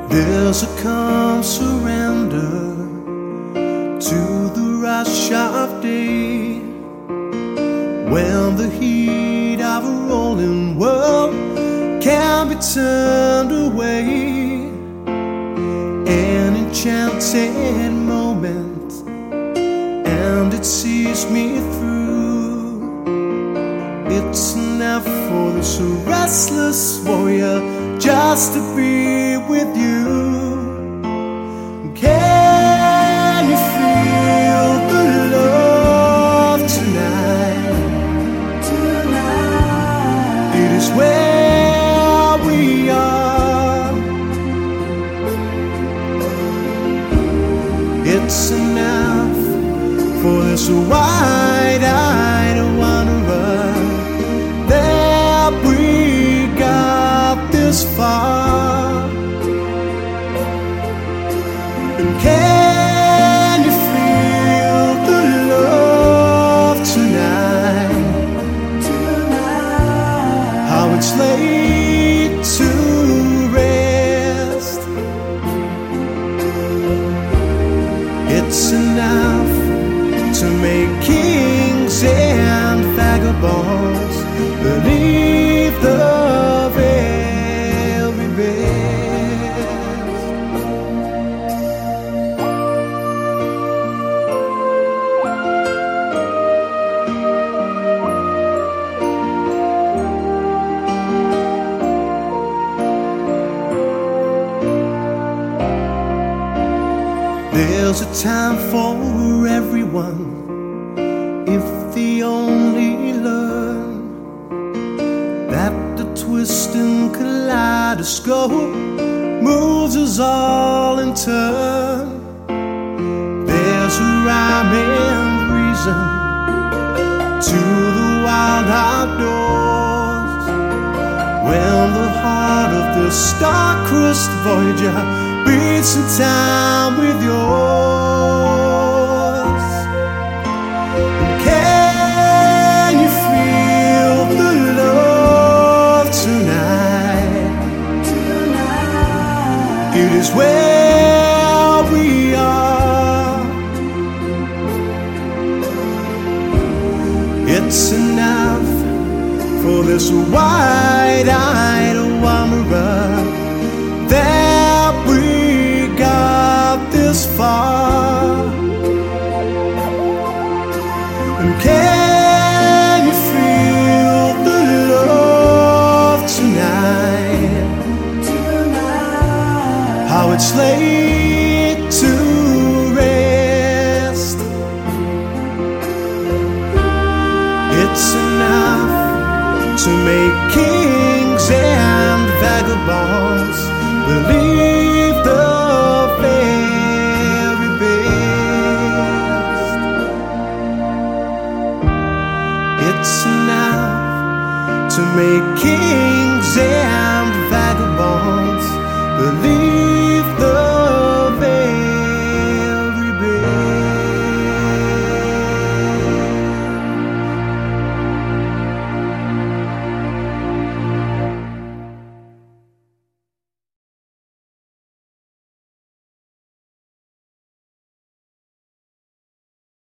There's a calm surrender to the rush of day, when the heat of a rolling world can be turned away. An enchanted moment, and it sees me through. It's enough for this restless warrior just to be with you. Can you feel the love tonight? It is where we are. It's enough for this wide-eyed wanderer that we got this far. And can you feel the love tonight? How it's laid to rest. It's enough to make kings and vagabonds believe the very best. There's a time for everyone if they only learn that the twisting kaleidoscope moves us all in turn. There's a rhyme and reason to the wild outdoors, when the heart of the star-crossed Voyager beats in time with yours. Can you feel the love tonight? It is where we are. It's enough for this wide-eyed wanderer that we got this far. And can you feel the love tonight? How it's laid to rest. It's enough to make kings and vagabonds believe the very best. It's enough to make kings and vagabonds believe